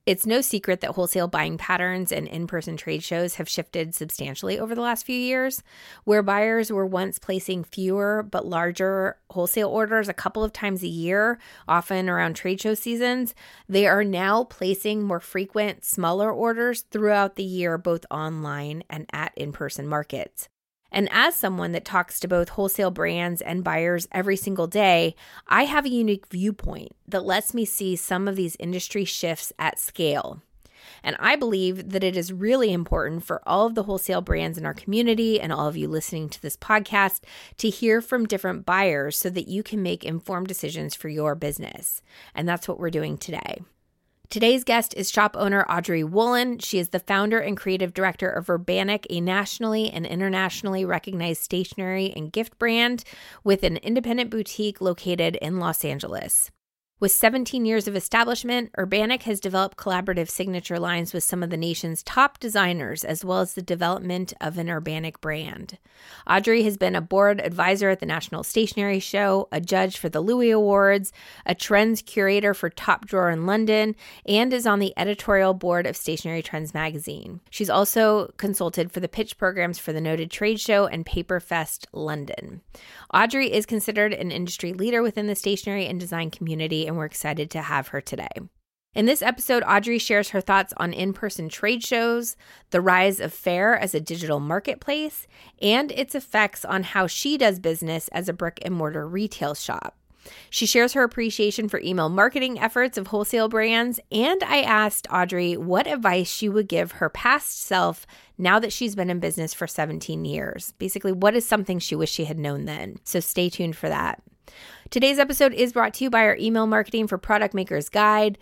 It's no secret that wholesale buying patterns and in-person trade shows have shifted substantially over the last few years. Where buyers were once placing fewer but larger wholesale orders a couple of times a year, often around trade show seasons, they are now placing more frequent, smaller orders throughout the year, both online and at in-person markets. And as someone that talks to both wholesale brands and buyers every single day, I have a unique viewpoint that lets me see some of these industry shifts at scale. And I believe that it is really important for all of the wholesale brands in our community and all of you listening to this podcast to hear from different buyers so that you can make informed decisions for your business. And that's what we're doing today. Today's guest is shop owner Audrey Woolen. She is the founder and creative director of Urbanic, a nationally and internationally recognized stationery and gift brand with an independent boutique located in Los Angeles. With 17 years of establishment, Urbanic has developed collaborative signature lines with some of the nation's top designers, as well as the development of an Urbanic brand. Audrey has been a board advisor at the National Stationery Show, a judge for the Louis Awards, a trends curator for Top Drawer in London, and is on the editorial board of Stationery Trends magazine. She's also consulted for the pitch programs for the noted trade show and Paperfest London. Audrey is considered an industry leader within the stationery and design community, and we're excited to have her today. In this episode, Audrey shares her thoughts on in-person trade shows, the rise of Faire as a digital marketplace, and its effects on how she does business as a brick-and-mortar retail shop. She shares her appreciation for email marketing efforts of wholesale brands, and I asked Audrey what advice she would give her past self now that she's been in business for 17 years. Basically, what is something she wished she had known then? So stay tuned for that. Today's episode is brought to you by our Email Marketing for Product Makers Guide.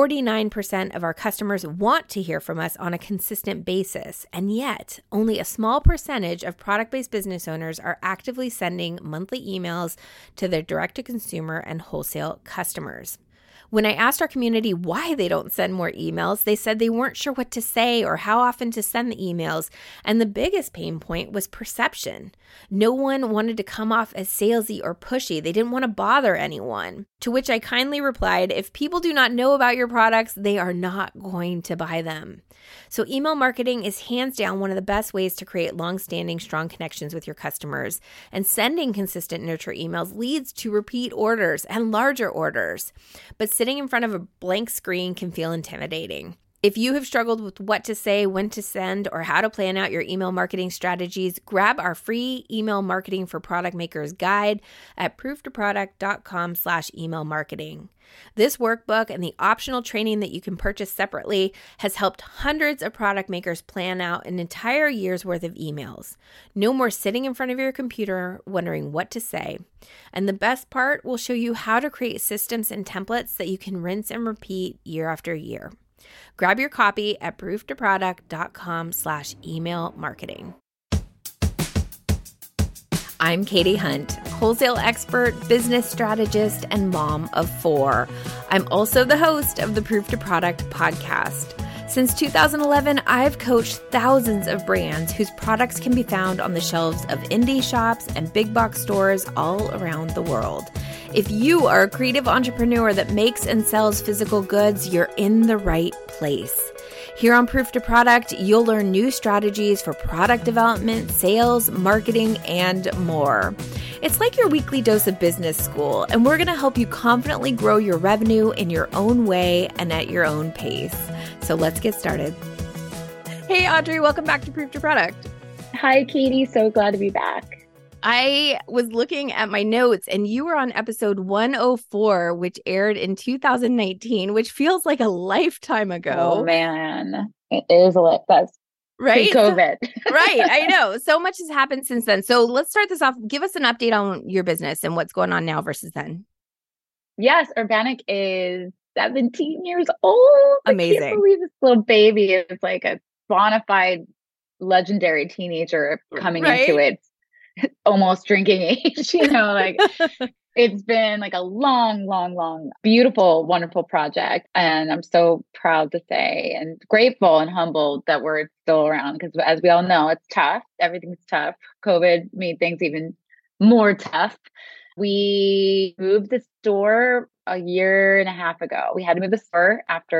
49% of our customers want to hear from us on a consistent basis, and yet only a small percentage of product-based business owners are actively sending monthly emails to their direct-to-consumer and wholesale customers. When I asked our community why they don't send more emails, they said they weren't sure what to say or how often to send the emails. And the biggest pain point was perception. No one wanted to come off as salesy or pushy. They didn't want to bother anyone. To which I kindly replied, if people do not know about your products, they are not going to buy them. So email marketing is hands down one of the best ways to create long-standing, strong connections with your customers. And sending consistent nurture emails leads to repeat orders and larger orders. But sitting in front of a blank screen can feel intimidating. If you have struggled with what to say, when to send, or how to plan out your email marketing strategies, grab our free Email Marketing for Product Makers Guide at prooftoproduct.com/email marketing. This workbook and the optional training that you can purchase separately has helped hundreds of product makers plan out an entire year's worth of emails. No more sitting in front of your computer wondering what to say. And the best part, we'll show you how to create systems and templates that you can rinse and repeat year after year. Grab your copy at prooftoproduct.com/email marketing. I'm Katie Hunt, wholesale expert, business strategist, and mom of 4. I'm also the host of the Proof to Product podcast. Since 2011, I've coached thousands of brands whose products can be found on the shelves of indie shops and big box stores all around the world. If you are a creative entrepreneur that makes and sells physical goods, you're in the right place. Here on Proof to Product, you'll learn new strategies for product development, sales, marketing, and more. It's like your weekly dose of business school, and we're going to help you confidently grow your revenue in your own way and at your own pace. So let's get started. Hey, Audrey, welcome back to Proof to Product. Hi, Katie. So glad to be back. I was looking at my notes and you were on episode 104, which aired in 2019, which feels like a lifetime ago. Oh, man. It is that's right? COVID. Right. I know. So much has happened since then. So let's start this off. Give us an update on your business and what's going on now versus then. Yes. Urbanic is 17 years old. Amazing. I can't believe this little baby is like a bona fide legendary teenager coming into its almost drinking age, it's been like a long, beautiful, wonderful project. And I'm so proud to say and grateful and humbled that we're still around because as we all know, it's tough. Everything's tough. COVID made things even more tough. We moved the store a year and a half ago. We had to move the store after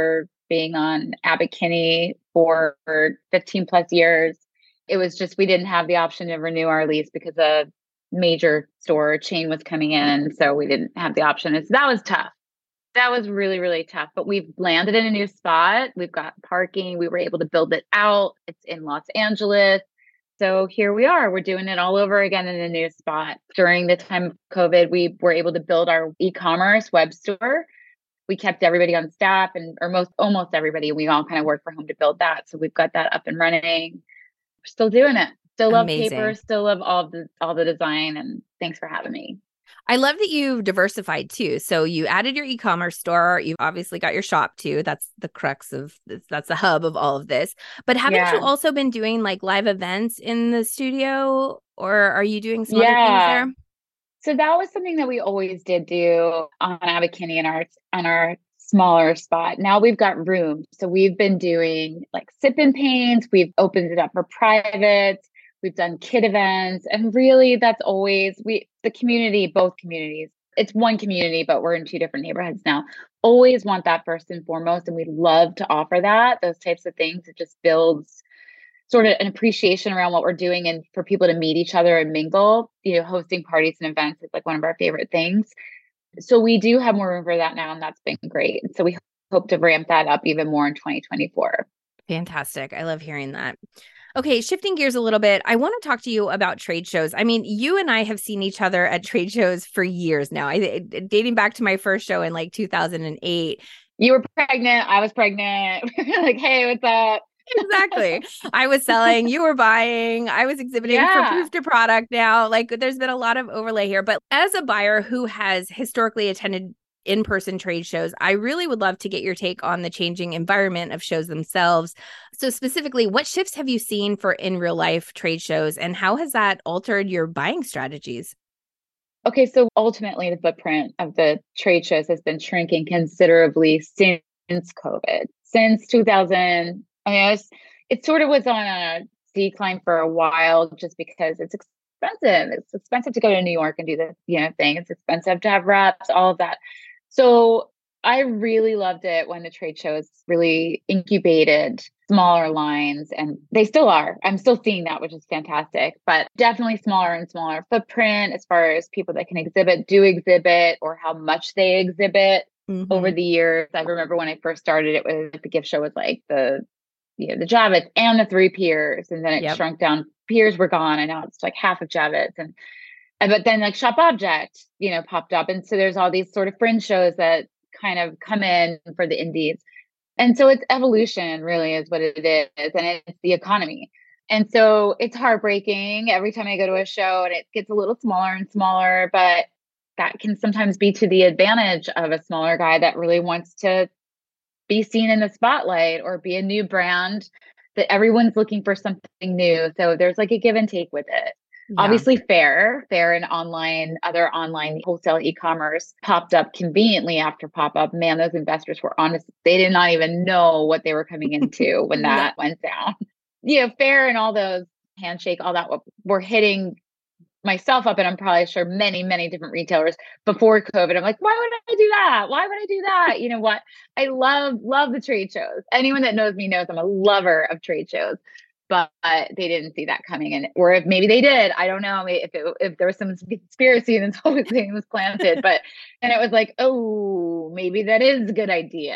being on Abbot Kinney for 15 plus years. It was just, we didn't have the option to renew our lease because a major store chain was coming in. So we didn't have the option. And so that was tough. That was really, really tough. But we've landed in a new spot. We've got parking. We were able to build it out. It's in Los Angeles. So here we are. We're doing it all over again in a new spot. During the time of COVID, we were able to build our e-commerce web store. We kept everybody on staff almost everybody. We all kind of worked from home to build that. So we've got that up and running. We're still doing it. Still love paper. Still love all the design. And thanks for having me. I love that you've diversified too. So you added your e-commerce store. You've obviously got your shop too. That's the crux of this. That's the hub of all of this. But haven't you also been doing like live events in the studio, or are you doing some other things there? So that was something that we always did do on Abbot Kinney on our smaller spot. Now we've got room. So we've been doing like sip and paints. We've opened it up for private. We've done kid events, and really that's always the community, both communities. It's one community, but we're in two different neighborhoods now. Always want that first and foremost. And we love to offer those types of things. It just builds sort of an appreciation around what we're doing and for people to meet each other and mingle. Hosting parties and events is like one of our favorite things. So we do have more room for that now, and that's been great. So we hope to ramp that up even more in 2024. Fantastic. I love hearing that. Okay, shifting gears a little bit, I want to talk to you about trade shows. I mean, you and I have seen each other at trade shows for years now, dating back to my first show in like 2008. You were pregnant. I was pregnant. Like, hey, what's up? Exactly. I was selling, you were buying, I was exhibiting for Proof to Product now. Like, there's been a lot of overlay here. But as a buyer who has historically attended in-person trade shows, I really would love to get your take on the changing environment of shows themselves. So specifically, what shifts have you seen for in real life trade shows, and how has that altered your buying strategies? Okay, so ultimately the footprint of the trade shows has been shrinking considerably since COVID. Since 2000, it sort of was on a decline for a while just because it's expensive. It's expensive to go to New York and do the thing. It's expensive to have reps, all of that. So I really loved it when the trade shows really incubated smaller lines, and they still are. I'm still seeing that, which is fantastic, but definitely smaller and smaller footprint as far as people that can exhibit, or how much they exhibit over the years. I remember when I first started, it was the gift show was like the Javits and the 3 peers, and then it shrunk down. Peers were gone, and now it's like half of Javits, but then like Shop Object, popped up. And so there's all these sort of fringe shows that kind of come in for the indies. And so it's evolution really is what it is. And it's the economy. And so it's heartbreaking every time I go to a show and it gets a little smaller and smaller, but that can sometimes be to the advantage of a smaller guy that really wants to be seen in the spotlight or be a new brand that everyone's looking for something new. So there's like a give and take with it. Yeah. Obviously fair and other online wholesale e-commerce popped up conveniently after pop-up. Man, those investors were honest. They did not even know what they were coming into when that went down. Fair and all those Handshake, all that were hitting myself up, and I'm probably sure many, many different retailers before COVID. I'm like, why would I do that? Why would I do that? You know what? I love the trade shows. Anyone that knows me knows I'm a lover of trade shows. But they didn't see that coming in, or if maybe they did, I don't know if there was some conspiracy and this whole thing was planted. But and it was like, oh, maybe that is a good idea.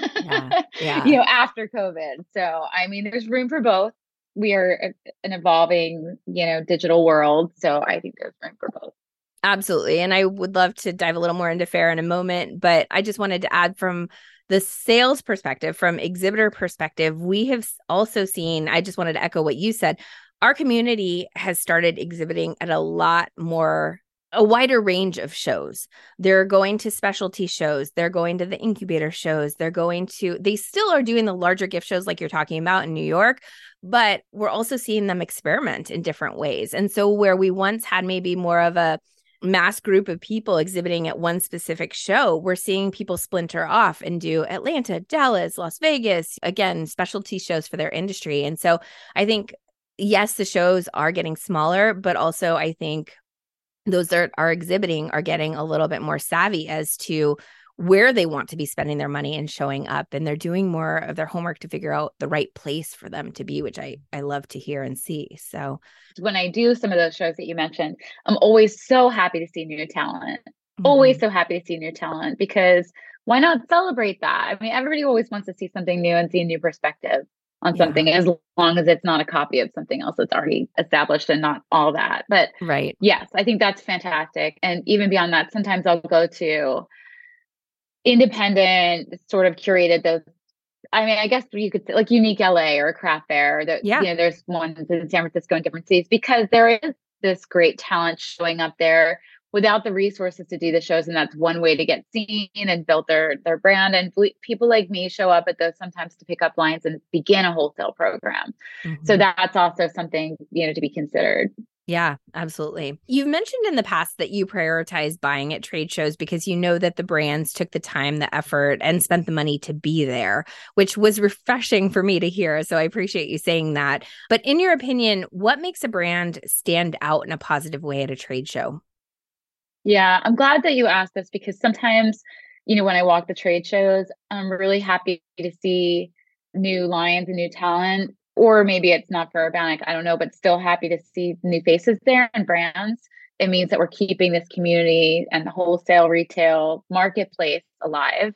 After COVID. So I mean, there's room for both. We are an evolving, digital world. So I think there's room for both. Absolutely. And I would love to dive a little more into fair in a moment, but I just wanted to add from the sales perspective, from exhibitor perspective, we have also seen, I just wanted to echo what you said, our community has started exhibiting at a wider range of shows. They're going to specialty shows. They're going to the incubator shows. They still are doing the larger gift shows like you're talking about in New York, but we're also seeing them experiment in different ways. And so where we once had maybe more of a mass group of people exhibiting at one specific show, we're seeing people splinter off and do Atlanta, Dallas, Las Vegas, again, specialty shows for their industry. And so I think, yes, the shows are getting smaller, but also I think those that are exhibiting are getting a little bit more savvy as to where they want to be spending their money and showing up. And they're doing more of their homework to figure out the right place for them to be, which I love to hear and see. So when I do some of those shows that you mentioned, I'm always so happy to see new talent. Always so happy to see new talent, because why not celebrate that? I mean, everybody always wants to see something new and see a new perspective on something, as long as it's not a copy of something else that's already established and not all that. But right. Yes, I think that's fantastic. And even beyond that, sometimes I'll go to independent, sort of curated those. I mean, I guess you could say like Unique LA or a craft fair that, there's ones in San Francisco and different cities, because there is this great talent showing up there without the resources to do the shows. And that's one way to get seen and build their brand. And people like me show up at those sometimes to pick up lines and begin a wholesale program. So that's also something, to be considered. Yeah, absolutely. You've mentioned in the past that you prioritize buying at trade shows because you know that the brands took the time, the effort, and spent the money to be there, which was refreshing for me to hear. So I appreciate you saying that. But in your opinion, what makes a brand stand out in a positive way at a trade show? Yeah, I'm glad that you asked this, because sometimes, when I walk the trade shows, I'm really happy to see new lines and new talent, or maybe it's not for organic, I don't know, but still happy to see new faces there and brands. It means that we're keeping this community and the wholesale retail marketplace alive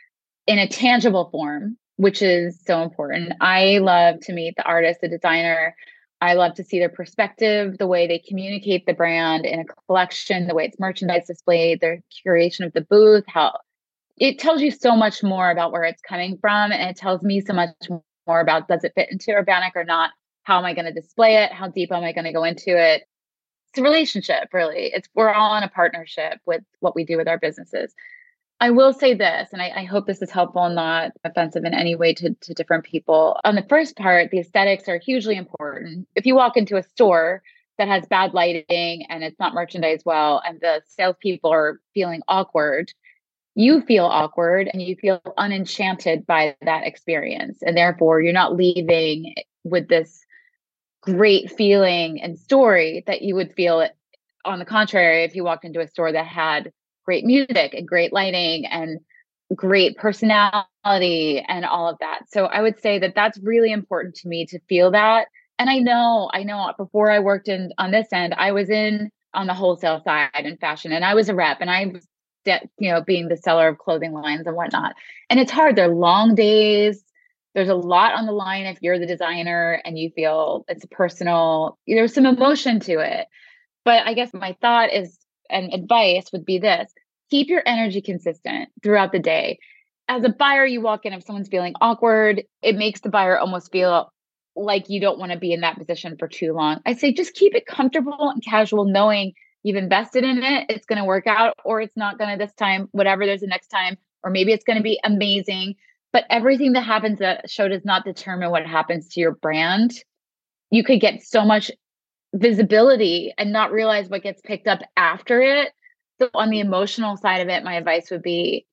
in a tangible form, which is so important. I love to meet the artist, the designer. I love to see their perspective, the way they communicate the brand in a collection, the way it's merchandise displayed, their curation of the booth, how it tells you so much more about where it's coming from. And it tells me so much more about, does it fit into organic or not? How am I going to display it? How deep am I going to go into it? It's a relationship, really. We're all in a partnership with what we do with our businesses. I will say this, and I hope this is helpful and not offensive in any way to different people. On the first part, the aesthetics are hugely important. If you walk into a store that has bad lighting and it's not merchandised well, and the salespeople are feeling awkward, you feel awkward and you feel unenchanted by that experience. And therefore, you're not leaving with this great feeling and story that you would feel. On the contrary, if you walked into a store that had great music and great lighting and great personality and all of that. So I would say that that's really important to me, to feel that. And I know before I worked on this end, I was on the wholesale side in fashion, and I was a rep, and I was, being the seller of clothing lines and whatnot. And it's hard. They're long days. There's a lot on the line if you're the designer and you feel it's personal. There's some emotion to it. But I guess my thought is, and advice would be this: keep your energy consistent throughout the day. As a buyer, you walk in, if someone's feeling awkward, it makes the buyer almost feel like you don't want to be in that position for too long. I say just keep it comfortable and casual, knowing you've invested in it. It's going to work out, or it's not going to this time, whatever there's the next time, or maybe it's going to be amazing. But everything that happens at a show does not determine what happens to your brand. You could get so much visibility and not realize what gets picked up after it. So on the emotional side of it, my advice would be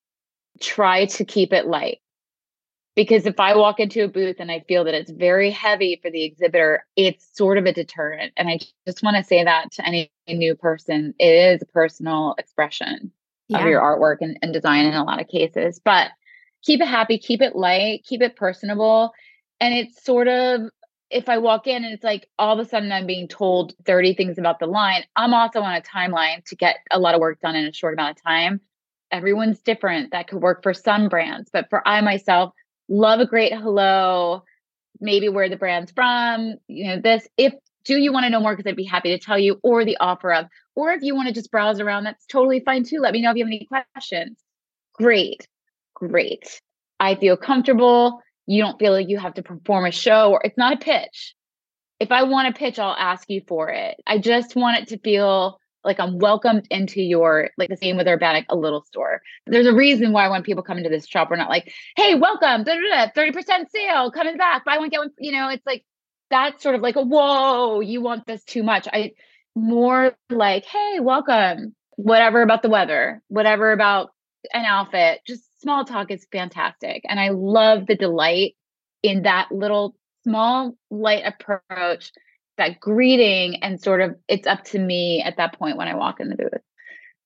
try to keep it light. Because if I walk into a booth and I feel that it's very heavy for the exhibitor, it's sort of a deterrent. And I just want to say that to any new person, it is a personal expression of your artwork and design in a lot of cases. But keep it happy, keep it light, keep it personable. And it's sort of, if I walk in and it's like all of a sudden I'm being told 30 things about the line, I'm also on a timeline to get a lot of work done in a short amount of time. Everyone's different. That could work for some brands, but for I myself, love a great hello, maybe where the brand's from, do you want to know more? Because I'd be happy to tell you, or the offer of, or if you want to just browse around, that's totally fine too. Let me know if you have any questions. Great. I feel comfortable. You don't feel like you have to perform a show, or it's not a pitch. If I want a pitch, I'll ask you for it. I just want it to feel like I'm welcomed into your, like the same with Urbanic, a little store. There's a reason why when people come into this shop, we're not like, hey, welcome, 30% sale, coming back, buy one, get one. It's like, that's sort of like, whoa, you want this too much. More like, hey, welcome, whatever about the weather, whatever about an outfit, just small talk is fantastic. And I love the delight in that little small light approach, that greeting, and sort of it's up to me at that point when I walk in the booth.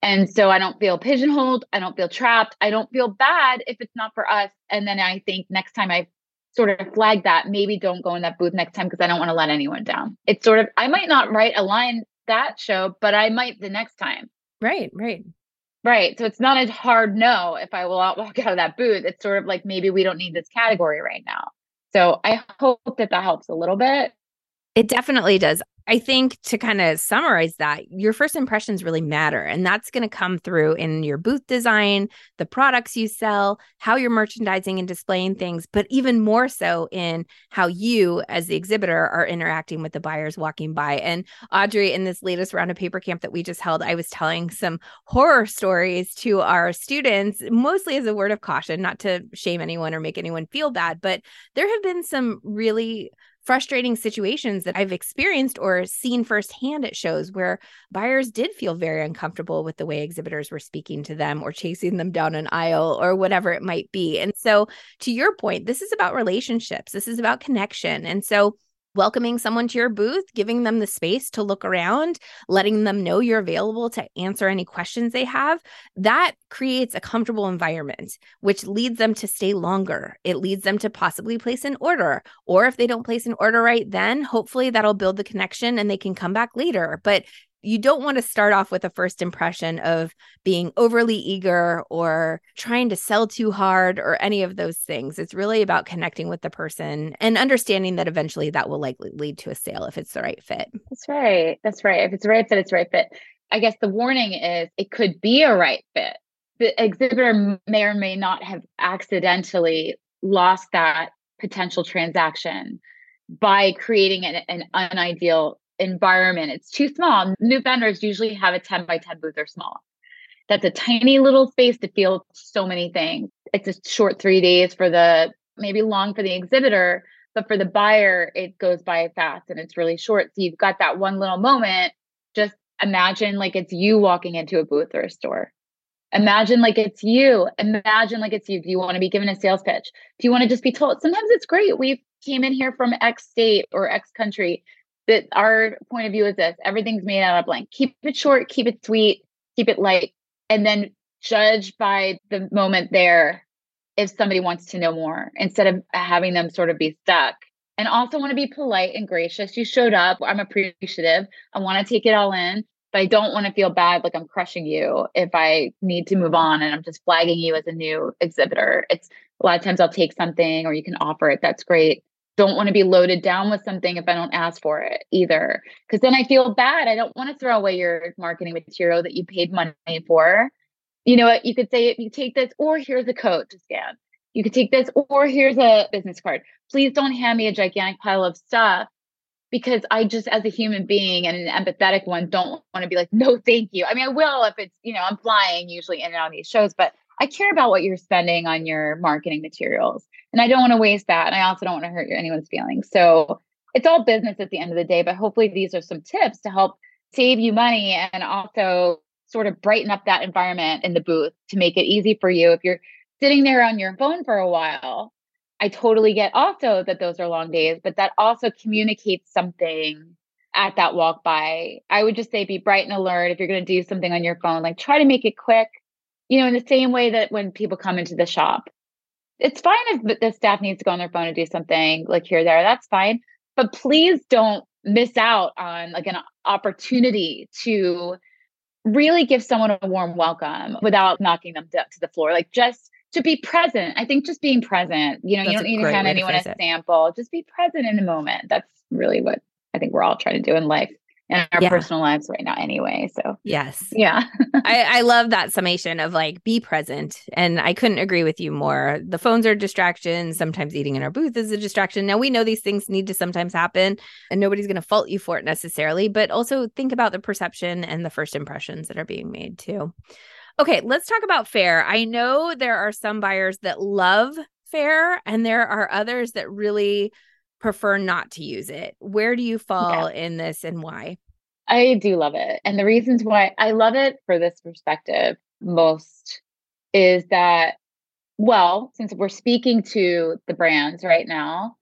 And so I don't feel pigeonholed. I don't feel trapped. I don't feel bad if it's not for us. And then I think next time I sort of flag that, maybe don't go in that booth next time because I don't want to let anyone down. It's sort of, I might not write a line that show, but I might the next time. Right. Right. So it's not a hard no if I will walk out of that booth. It's sort of like, maybe we don't need this category right now. So I hope that helps a little bit. It definitely does. I think to kind of summarize that, your first impressions really matter. And that's going to come through in your booth design, the products you sell, how you're merchandising and displaying things, but even more so in how you, as the exhibitor, are interacting with the buyers walking by. And Audrey, in this latest round of Paper Camp that we just held, I was telling some horror stories to our students, mostly as a word of caution, not to shame anyone or make anyone feel bad, but there have been some really frustrating situations that I've experienced or seen firsthand at shows where buyers did feel very uncomfortable with the way exhibitors were speaking to them or chasing them down an aisle or whatever it might be. And so, to your point, this is about relationships. This is about connection. And so, welcoming someone to your booth, giving them the space to look around, letting them know you're available to answer any questions they have, that creates a comfortable environment, which leads them to stay longer. It leads them to possibly place an order. Or if they don't place an order right then, hopefully that'll build the connection and they can come back later. But you don't want to start off with a first impression of being overly eager or trying to sell too hard or any of those things. It's really about connecting with the person and understanding that eventually that will likely lead to a sale if it's the right fit. That's right. If it's the right fit, it's the right fit. I guess the warning is it could be a right fit. The exhibitor may or may not have accidentally lost that potential transaction by creating an unideal environment. It's too small. New vendors usually have a 10 by 10 booth or small. That's a tiny little space to feel so many things. It's a short 3 days for maybe long for the exhibitor, but for the buyer, it goes by fast and it's really short. So you've got that one little moment. Just imagine like it's you walking into a booth or a store. Imagine like it's you. Imagine like it's you. Do you want to be given a sales pitch? Do you want to just be told? Sometimes it's great. We came in here from X state or X country. That our point of view is this: everything's made out of blank. Keep it short, keep it sweet, keep it light, and then judge by the moment there if somebody wants to know more instead of having them sort of be stuck. And also want to be polite and gracious. You showed up. I'm appreciative. I want to take it all in, but I don't want to feel bad like I'm crushing you if I need to move on and I'm just flagging you as a new exhibitor. It's a lot of times I'll take something or you can offer it. That's great. Don't want to be loaded down with something if I don't ask for it either. Because then I feel bad. I don't want to throw away your marketing material that you paid money for. You know what? You could say, you take this, or here's a code to scan. You could take this, or here's a business card. Please don't hand me a gigantic pile of stuff because I just, as a human being and an empathetic one, don't want to be like, no, thank you. I mean, I will if it's, I'm flying usually in and out of these shows, but I care about what you're spending on your marketing materials. And I don't want to waste that. And I also don't want to hurt anyone's feelings. So it's all business at the end of the day, but hopefully these are some tips to help save you money and also sort of brighten up that environment in the booth to make it easy for you. If you're sitting there on your phone for a while, I totally get also that those are long days, but that also communicates something at that walk by. I would just say be bright and alert. If you're going to do something on your phone, like try to make it quick, in the same way that when people come into the shop. It's fine if the staff needs to go on their phone and do something like here or there. That's fine. But please don't miss out on like an opportunity to really give someone a warm welcome without knocking them to the floor. Like just to be present. I think just being present, you don't need to hand anyone a sample. Just be present in the moment. That's really what I think we're all trying to do in life and our personal lives right now anyway. So yes. Yeah. I love that summation of like, be present. And I couldn't agree with you more. The phones are distractions. Sometimes eating in our booth is a distraction. Now we know these things need to sometimes happen and nobody's going to fault you for it necessarily, but also think about the perception and the first impressions that are being made too. Okay, let's talk about Faire. I know there are some buyers that love Faire and there are others that really prefer not to use it. Where do you fall in this and why? I do love it. And the reasons why I love it for this perspective most is that, well, since we're speaking to the brands right now,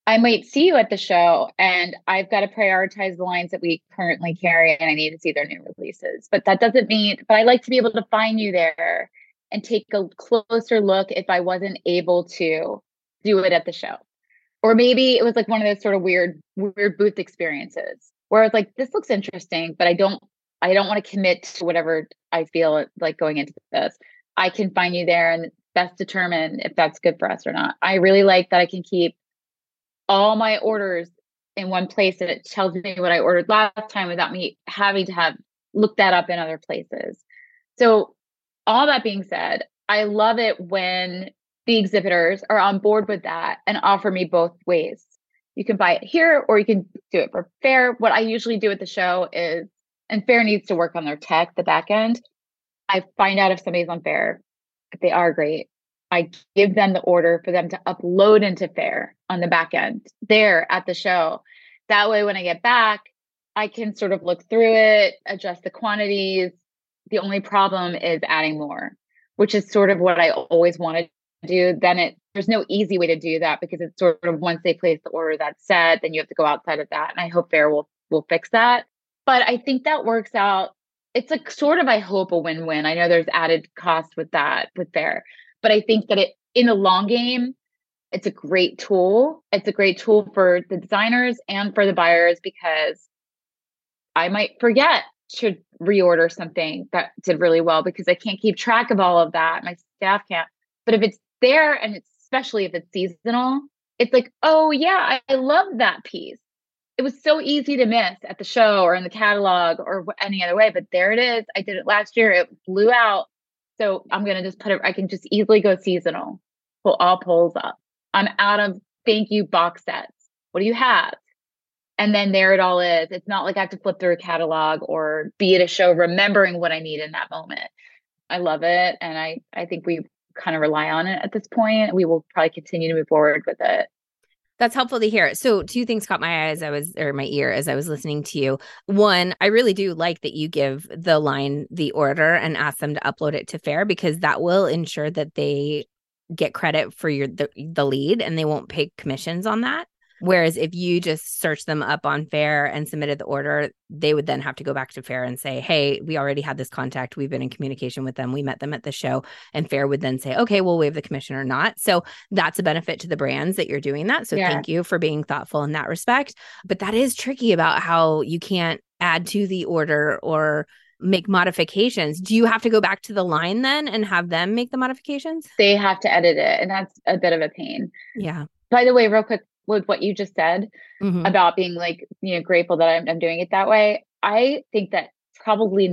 I might see you at the show and I've got to prioritize the lines that we currently carry and I need to see their new releases. But that doesn't mean, but I like to be able to find you there and take a closer look if I wasn't able to do it at the show. Or maybe it was like one of those sort of weird booth experiences where I was like, this looks interesting, but I don't want to commit to whatever I feel like going into this. I can find you there and best determine if that's good for us or not. I really like that I can keep all my orders in one place and it tells me what I ordered last time without me having to have looked that up in other places. So all that being said, I love it when the exhibitors are on board with that and offer me both ways. You can buy it here or you can do it for Faire. What I usually do at the show is, and Faire needs to work on their tech, the back end. I find out if somebody's on Faire. If they are, great. I give them the order for them to upload into Faire on the back end there at the show. That way, when I get back, I can sort of look through it, adjust the quantities. The only problem is adding more, which is sort of what I always wanted to do. Then there's no easy way to do that because it's sort of once they place the order that's set, then you have to go outside of that. And I hope Faire will fix that. But I think that works out. It's like sort of, I hope, a win-win. I know there's added cost with that, with Faire, but I think that in the long game, it's a great tool. It's a great tool for the designers and for the buyers because I might forget to reorder something that did really well because I can't keep track of all of that. My staff can't. But if it's there, and especially if it's seasonal, it's like, oh yeah, I love that piece. It was so easy to miss at the show or in the catalog or any other way, but there it is. I did it last year. It blew out. So I'm going to just I can just easily go seasonal, pull all polls up. I'm out of thank you box sets. What do you have? And then there it all is. It's not like I have to flip through a catalog or be at a show remembering what I need in that moment. I love it. And I think we kind of rely on it at this point. We will probably continue to move forward with it. That's helpful to hear. So 2 things caught my eye my ear as I was listening to you. One, I really do like that you give the line the order and ask them to upload it to Faire because that will ensure that they get credit for the lead and they won't pay commissions on that. Whereas if you just search them up on Faire and submitted the order, they would then have to go back to Faire and say, hey, we already had this contact. We've been in communication with them. We met them at the show. And Faire would then say, okay, we'll waive the commission or not. So that's a benefit to the brands that you're doing that. So Thank you for being thoughtful in that respect. But that is tricky about how you can't add to the order or make modifications. Do you have to go back to the line then and have them make the modifications? They have to edit it. And that's a bit of a pain. Yeah. By the way, real quick, with what you just said about being like, grateful that I'm doing it that way. I think that probably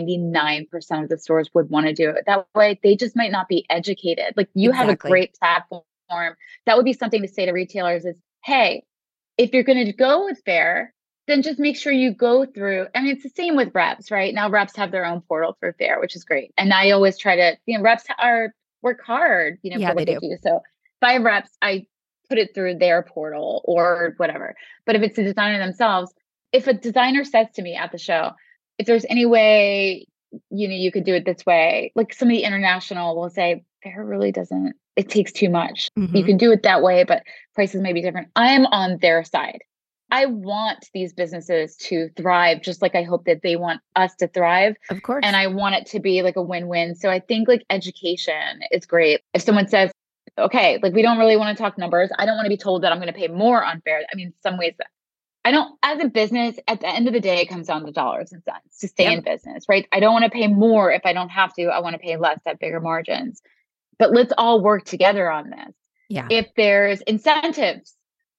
99% of the stores would want to do it that way. They just might not be educated. Like you have a great platform. That would be something to say to retailers is, hey, if you're going to go with Faire, then just make sure you go through. And it's the same with reps, right? Now reps have their own portal for Faire, which is great. And I always try to, reps work hard, for what they do. So if I have reps, I put it through their portal or whatever. But if it's the designer themselves, if a designer says to me at the show, if there's any way, you could do it this way, like some of the international will say, Faire really doesn't, it takes too much. You can do it that way, but prices may be different. I'm on their side. I want these businesses to thrive, just like I hope that they want us to thrive. Of course. And I want it to be like a win-win. So I think like education is great. If someone says, okay, like we don't really want to talk numbers. I don't want to be told that I'm going to pay more on Faire. I mean, some ways that I don't, as a business, at the end of the day, it comes down to dollars and cents to stay in business, right? I don't want to pay more if I don't have to. I want to pay less at bigger margins. But let's all work together on this. Yeah. If there's incentives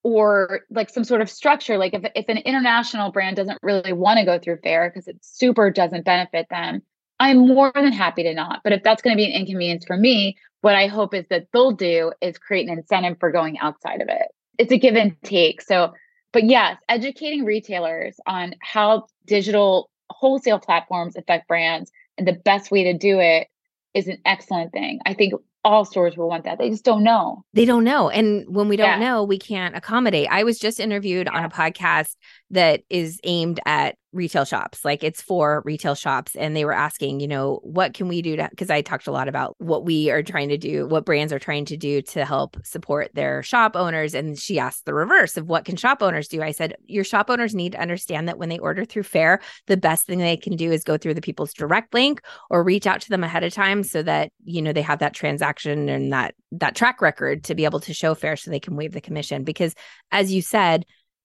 or like some sort of structure, like if an international brand doesn't really want to go through Faire because it super doesn't benefit them, I'm more than happy to not. But if that's going to be an inconvenience for me, what I hope is that they'll do is create an incentive for going outside of it. It's a give and take. So, but yes, educating retailers on how digital wholesale platforms affect brands and the best way to do it is an excellent thing. I think all stores will want that. They just don't know. They don't know. And when we don't know, we can't accommodate. I was just interviewed on a podcast that is aimed at retail shops. Like it's for retail shops. And they were asking, what can we do to, because I talked a lot about what we are trying to do, what brands are trying to do to help support their shop owners. And she asked the reverse of what can shop owners do? I said, your shop owners need to understand that when they order through Faire, the best thing they can do is go through the people's direct link or reach out to them ahead of time so that, they have that transaction and that track record to be able to show Faire so they can waive the commission. Because as you said,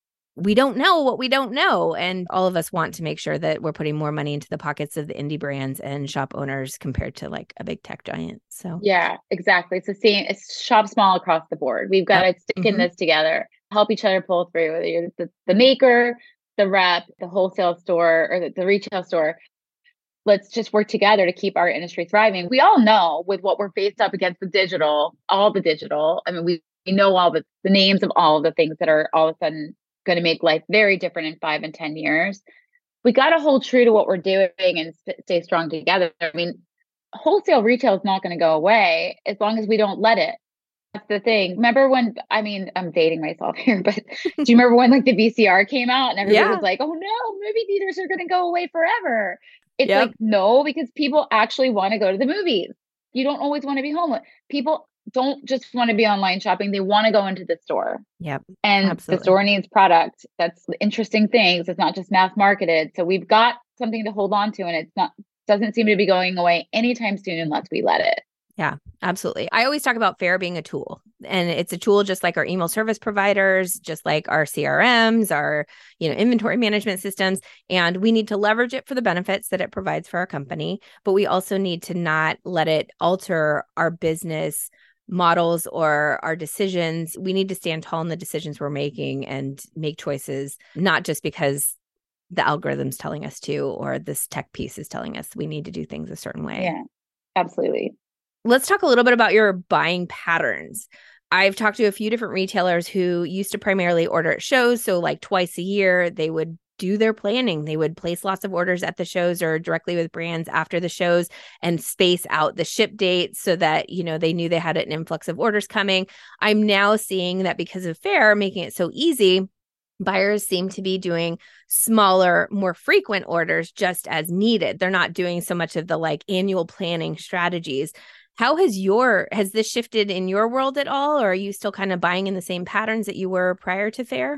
we don't know what we don't know. And all of us want to make sure that we're putting more money into the pockets of the indie brands and shop owners compared to like a big tech giant. So yeah, exactly. It's the same. It's shop small across the board. We've got to stick in this together, help each other pull through, whether you're the maker, the rep, the wholesale store, or the retail store. Let's just work together to keep our industry thriving. We all know with what we're faced up against all the digital. I mean, we know all the names of all of the things that are all of a sudden going to make life very different in 5 and 10 years. We got to hold true to what we're doing and stay strong together. I mean, wholesale retail is not going to go away as long as we don't let it. That's the thing. Remember when, I'm dating myself here, but do you remember when like the VCR came out and everybody was like, oh no, movie theaters are going to go away forever. It's like, no, because people actually want to go to the movies. You don't always want to be home. People don't just want to be online shopping. They want to go into the store. Yep. And absolutely. The store needs product. That's interesting things. It's not just mass marketed. So we've got something to hold on to, and doesn't seem to be going away anytime soon unless we let it. Yeah, absolutely. I always talk about Faire being a tool, and it's a tool just like our email service providers, just like our CRMs, our, inventory management systems. And we need to leverage it for the benefits that it provides for our company, but we also need to not let it alter our business models or our decisions. We need to stand tall in the decisions we're making and make choices, not just because the algorithm's telling us to, or this tech piece is telling us we need to do things a certain way. Yeah, absolutely. Let's talk a little bit about your buying patterns. I've talked to a few different retailers who used to primarily order at shows. So like twice a year, they would do their planning. They would place lots of orders at the shows or directly with brands after the shows and space out the ship dates so that, they knew they had an influx of orders coming. I'm now seeing that because of Faire making it so easy, buyers seem to be doing smaller, more frequent orders just as needed. They're not doing so much of the like annual planning strategies. How has this shifted in your world at all? Or are you still kind of buying in the same patterns that you were prior to Faire?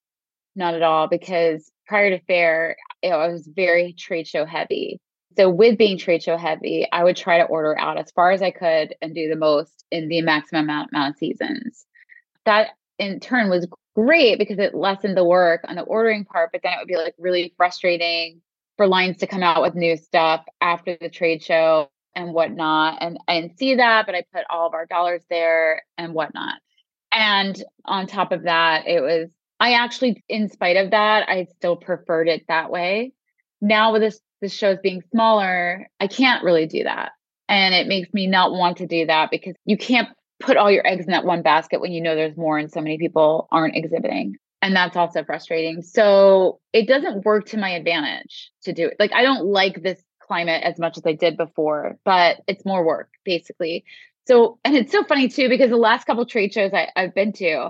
Not at all, because prior to Faire, I was very trade show heavy. So with being trade show heavy, I would try to order out as far as I could and do the most in the maximum amount of seasons. That in turn was great because it lessened the work on the ordering part, but then it would be like really frustrating for lines to come out with new stuff after the trade show and whatnot. And I didn't see that, but I put all of our dollars there and whatnot. And on top of that, I actually, in spite of that, I still preferred it that way. Now with this show's being smaller, I can't really do that. And it makes me not want to do that because you can't put all your eggs in that one basket when you know there's more and so many people aren't exhibiting. And that's also frustrating. So it doesn't work to my advantage to do it. Like, I don't like this climate as much as I did before, but it's more work basically. So, and it's so funny too, because the last couple of trade shows I've been to,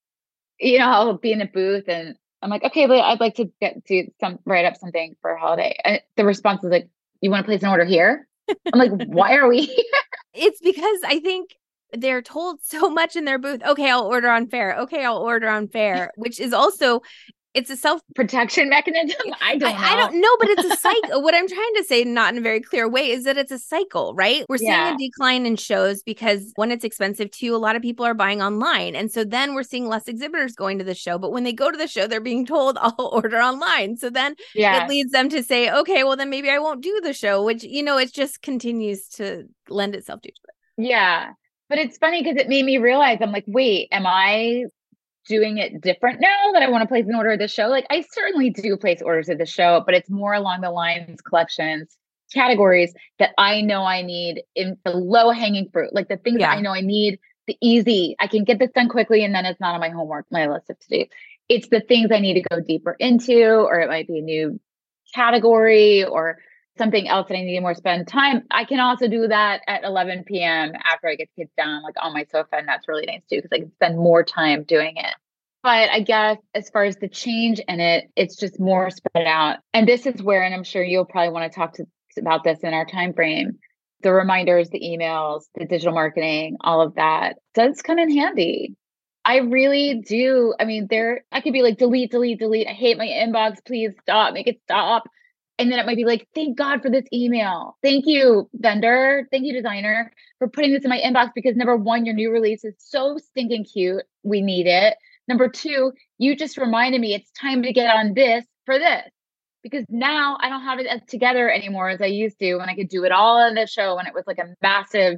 I'll be in a booth and I'm like, okay, but I'd like to write up something for a holiday. And the response is like, you want to place an order here? I'm like, why are we here? It's because I think they're told so much in their booth. Okay, I'll order on Faire. Okay, I'll order on Faire, which is also, it's a self-protection mechanism. I don't know, but it's a cycle. What I'm trying to say, not in a very clear way, is that it's a cycle, right? We're seeing a decline in shows because when it's expensive too, a lot of people are buying online. And so then we're seeing less exhibitors going to the show. But when they go to the show, they're being told, I'll order online. So then it leads them to say, okay, well, then maybe I won't do the show, which, it just continues to lend itself to it. Yeah. But it's funny because it made me realize, I'm like, wait, am I doing it different now that I want to place an order at the show? Like, I certainly do place orders at the show, but it's more along the lines, collections, categories that I know I need in the low hanging fruit, like the things that I know I need, the easy, I can get this done quickly. And then it's not on my list of to do. It's the things I need to go deeper into, or it might be a new category or something else that I need to more spend time. I can also do that at 11 p.m. after I get the kids down, like on my sofa. And that's really nice too, because I can spend more time doing it. But I guess as far as the change in it, it's just more spread out. And this is where, and I'm sure you'll probably want to talk about this in our time frame, the reminders, the emails, the digital marketing, all of that does come in handy. I really do. I mean, I could be like, delete, delete, delete. I hate my inbox. Please stop, make it stop. And then it might be like, thank God for this email. Thank you, vendor. Thank you, designer, for putting this in my inbox because number one, your new release is so stinking cute. We need it. Number two, you just reminded me it's time to get on this for this. Because now I don't have it as together anymore as I used to when I could do it all on the show when it was like a massive,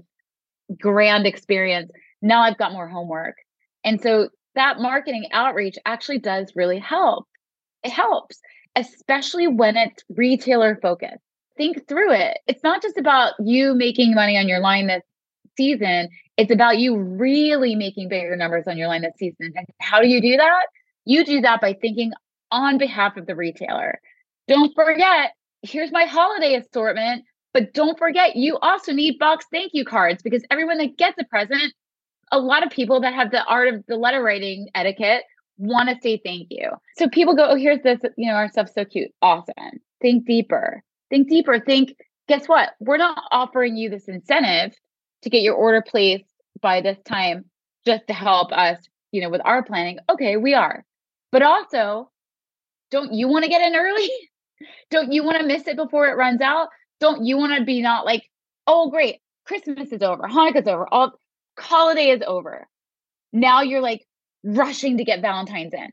grand experience. Now I've got more homework. And so that marketing outreach actually does really help. It helps, especially when it's retailer focused. Think through it. It's not just about you making money on your line this season. It's about you really making bigger numbers on your line this season. And how do you do that? You do that by thinking on behalf of the retailer. Don't forget, here's my holiday assortment, but don't forget, you also need box thank you cards because everyone that gets a present, a lot of people that have the art of the letter writing etiquette want to say thank you. So people go, oh, here's this, our stuff's so cute. Awesome. Think deeper. Think deeper. Guess what? We're not offering you this incentive to get your order placed by this time just to help us, with our planning. Okay, we are. But also, don't you want to get in early? Don't you want to miss it before it runs out? Don't you want to be not like, oh, great, Christmas is over, Hanukkah's over, all holiday is over. Now you're like rushing to get Valentine's in.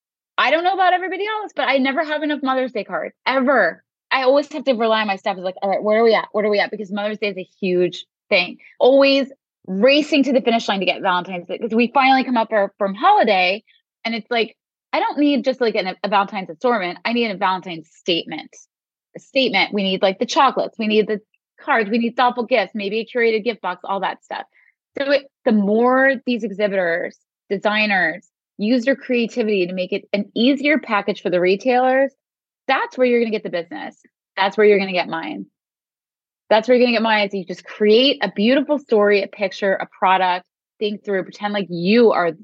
I don't know about everybody else, but I never have enough Mother's Day cards, ever. I always have to rely on my staff. It's like, all right, where are we at? Where are we at? Because Mother's Day is a huge thing. Always racing to the finish line to get Valentine's Day because we finally come up from holiday and it's like, I don't need just like a Valentine's assortment. I need a Valentine's statement. A statement. We need like the chocolates. We need the cards. We need thoughtful gifts, maybe a curated gift box, all that stuff. So the more these exhibitors, designers use their creativity to make it an easier package for the retailers, that's where you're going to get the business. That's where you're going to get mine. That's where you're going to get mine is you just create a beautiful story, a picture, a product, think through, pretend like you're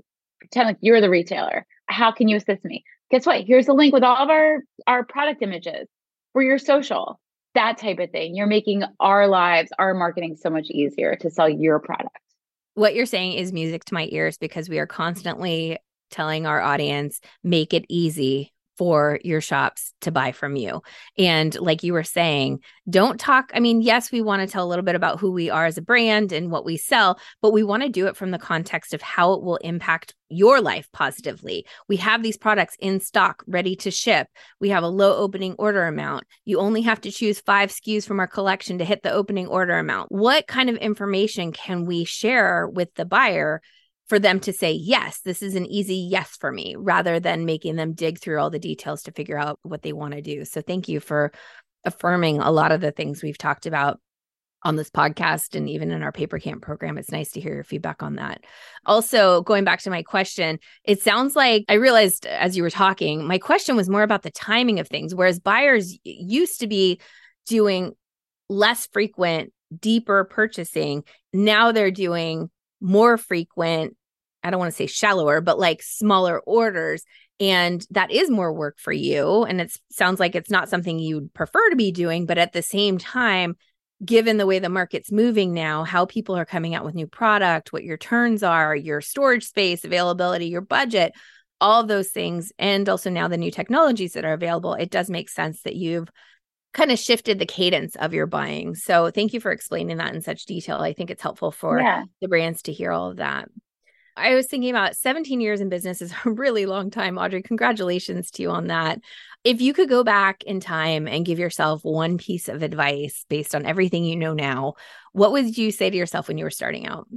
the retailer. How can you assist me? Guess what? Here's the link with all of our product images for your social, that type of thing. You're making our lives, our marketing so much easier to sell your product. What you're saying is music to my ears because we are constantly telling our audience, make it easy for your shops to buy from you. And like you were saying, don't talk. I mean, yes, we want to tell a little bit about who we are as a brand and what we sell, but we want to do it from the context of how it will impact your life positively. We have these products in stock, ready to ship. We have a low opening order amount. You only have to choose 5 SKUs from our collection to hit the opening order amount. What kind of information can we share with the buyer for them to say, yes, this is an easy yes for me, rather than making them dig through all the details to figure out what they want to do. So thank you for affirming a lot of the things we've talked about on this podcast and even in our Paper Camp program. It's nice to hear your feedback on that. Also, going back to my question, it sounds like I realized as you were talking, my question was more about the timing of things, whereas buyers used to be doing less frequent, deeper purchasing. Now they're doing more frequent, I don't want to say shallower, but like smaller orders. And that is more work for you. And it sounds like it's not something you'd prefer to be doing, but at the same time, given the way the market's moving now, how people are coming out with new product, what your turns are, your storage space, availability, your budget, all of those things, and also now the new technologies that are available, it does make sense that you've kind of shifted the cadence of your buying. So thank you for explaining that in such detail. I think it's helpful for the brands to hear all of that. I was thinking about 17 years in business is a really long time, Audrey. Congratulations to you on that. If you could go back in time and give yourself one piece of advice based on everything you know now, what would you say to yourself when you were starting out?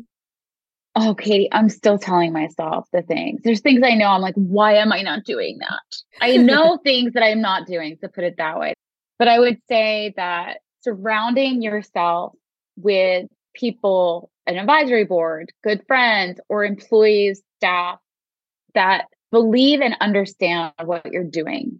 Oh, Katie, I'm still telling myself the things. There's things I know. I'm like, why am I not doing that? I know things that I'm not doing, to put it that way. But I would say that surrounding yourself with people, an advisory board, good friends, or employees, staff that believe and understand what you're doing.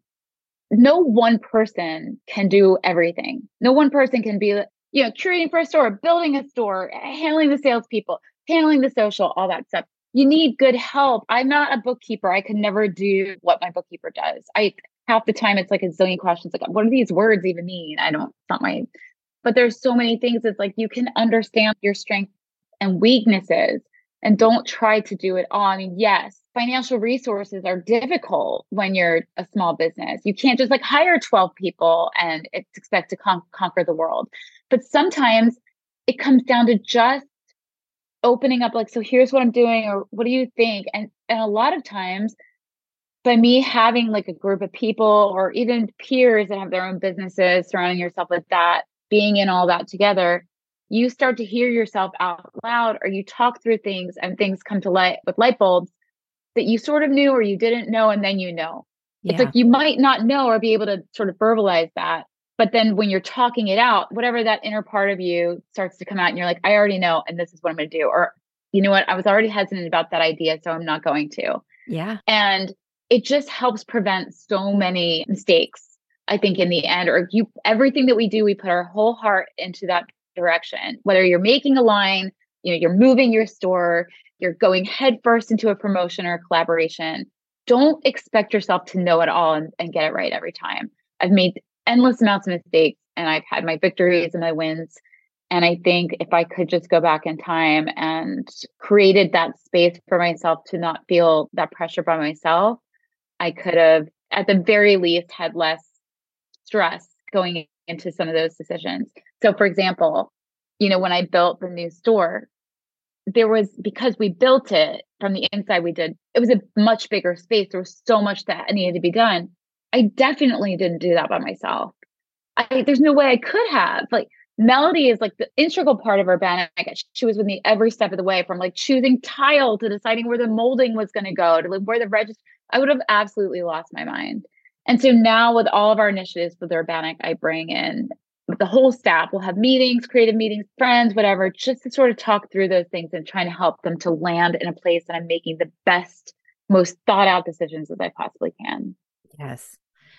No one person can do everything. No one person can be, curating for a store, building a store, handling the salespeople, handling the social, all that stuff. you need good help. I'm not a bookkeeper. I could never do what my bookkeeper does. I half the time it's like a zillion questions like, what do these words even mean? It's not my, but there's so many things. It's like you can understand your strengths and weaknesses and don't try to do it all. I mean, yes, financial resources are difficult when you're a small business. You can't just like hire 12 people and expect to conquer the world. But sometimes it comes down to just opening up, like, so here's what I'm doing, or what do you think? And a lot of times by me having like a group of people or even peers that have their own businesses, surrounding yourself with that, being in all that together, you start to hear yourself out loud, or you talk through things and things come to light with light bulbs that you sort of knew or you didn't know. And then, it's like you might not know or be able to sort of verbalize that. But then when you're talking it out, whatever that inner part of you starts to come out and you're like, I already know, and this is what I'm going to do. Or, you know what, I was already hesitant about that idea, so I'm not going to. Yeah. And it just helps prevent so many mistakes, I think, in the end. Or everything that we do, we put our whole heart into that direction. Whether you're making a line, you're moving your store, you're going headfirst into a promotion or a collaboration. Don't expect yourself to know it all and get it right every time. I've made endless amounts of mistakes and I've had my victories and my wins. And I think if I could just go back in time and created that space for myself to not feel that pressure by myself, I could have, at the very least, had less stress going into some of those decisions. So for example, when I built the new store, because we built it from the inside, it was a much bigger space. There was so much that needed to be done. I definitely didn't do that by myself. There's no way I could have. Like, Melody is like the integral part of Urbanic. She was with me every step of the way, from like choosing tile to deciding where the molding was going to go to like where the register. I would have absolutely lost my mind. And so now with all of our initiatives with Urbanic, I bring in the whole staff. We'll have meetings, creative meetings, friends, whatever, just to sort of talk through those things and trying to help them to land in a place that I'm making the best, most thought out decisions as I possibly can. Yes.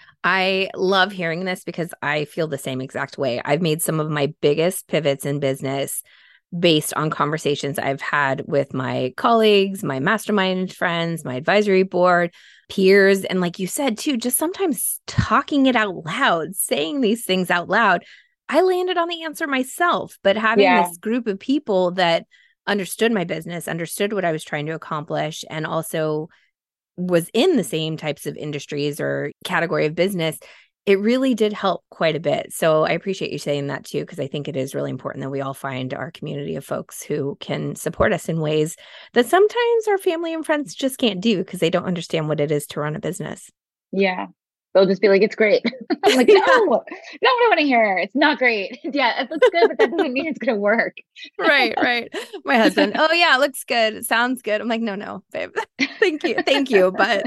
I love hearing this because I feel the same exact way. I've made some of my biggest pivots in business based on conversations I've had with my colleagues, my mastermind friends, my advisory board, peers. And like you said, too, just sometimes talking it out loud, saying these things out loud. I landed on the answer myself, but having this group of people that understood my business, understood what I was trying to accomplish, and also was in the same types of industries or category of business, it really did help quite a bit. So I appreciate you saying that too, because I think it is really important that we all find our community of folks who can support us in ways that sometimes our family and friends just can't do because they don't understand what it is to run a business. Yeah. They'll just be like, it's great. I'm like, no, I want to hear. It's not great. Yeah, it looks good, but that doesn't mean it's going to work. Right. My husband, oh yeah, it looks good. It sounds good. I'm like, no, babe. Thank you. But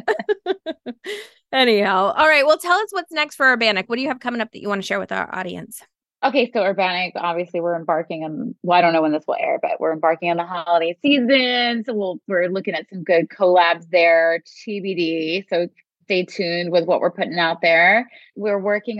anyhow, all right. Well, tell us what's next for Urbanic. What do you have coming up that you want to share with our audience? Okay, so Urbanic, obviously we're embarking on, I don't know when this will air, but we're embarking on the holiday season. So we're looking at some good collabs there, TBD. So stay tuned with what we're putting out there. We've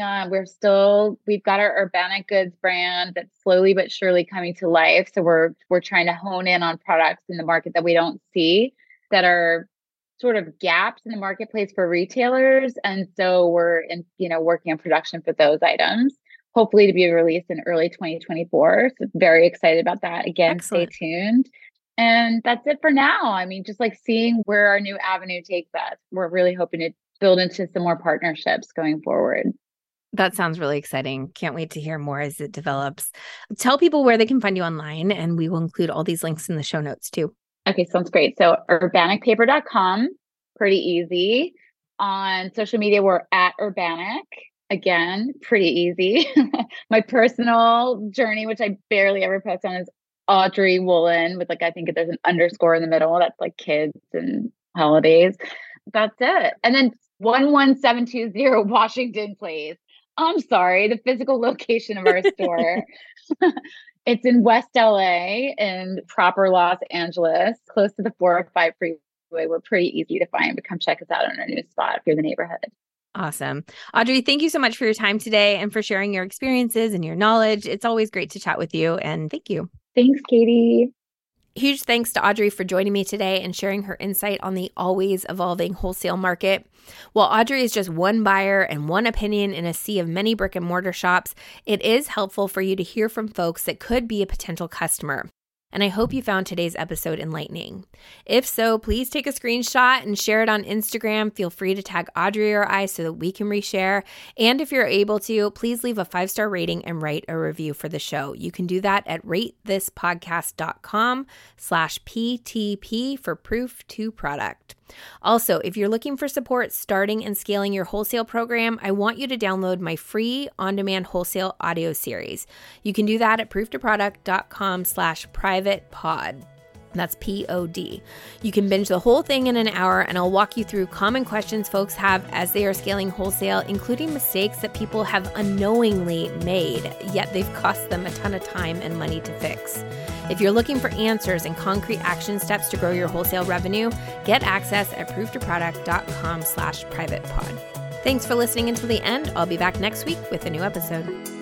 got our Urbanic Goods brand that's slowly but surely coming to life. So we're trying to hone in on products in the market that we don't see, that are sort of gaps in the marketplace for retailers. And so we're working on production for those items, hopefully to be released in early 2024. So very excited about that. Again, Excellent. Stay tuned. And that's it for now. I mean, just like seeing where our new avenue takes us. We're really hoping to build into some more partnerships going forward. That sounds really exciting. Can't wait to hear more as it develops. Tell people where they can find you online, and we will include all these links in the show notes too. Okay, sounds great. So urbanicpaper.com, pretty easy. On social media, we're at Urbanic. Again, pretty easy. My personal journey, which I barely ever post on, is Audrey Woolen with I think there's an underscore in the middle. That's like kids and holidays. That's it. And then 11720 Washington Place. I'm sorry, the physical location of our store. It's in West LA in proper Los Angeles, close to the 405 freeway. We're pretty easy to find, but come check us out on our new spot if you're in the neighborhood. Awesome. Audrey, thank you so much for your time today and for sharing your experiences and your knowledge. It's always great to chat with you, and thank you. Thanks, Katie. Huge thanks to Audrey for joining me today and sharing her insight on the always evolving wholesale market. While Audrey is just one buyer and one opinion in a sea of many brick and mortar shops, it is helpful for you to hear from folks that could be a potential customer. And I hope you found today's episode enlightening. If so, please take a screenshot and share it on Instagram. Feel free to tag Audrey or I so that we can reshare. And if you're able to, please leave a 5-star rating and write a review for the show. You can do that at ratethispodcast.com/PTP for proof to product. Also, if you're looking for support starting and scaling your wholesale program, I want you to download my free on-demand wholesale audio series. You can do that at prooftoproduct.com/privatepod. That's POD. You can binge the whole thing in an hour, and I'll walk you through common questions folks have as they are scaling wholesale, including mistakes that people have unknowingly made, yet they've cost them a ton of time and money to fix. If you're looking for answers and concrete action steps to grow your wholesale revenue, get access at prooftoproduct.com/privatepod. Thanks for listening until the end. I'll be back next week with a new episode.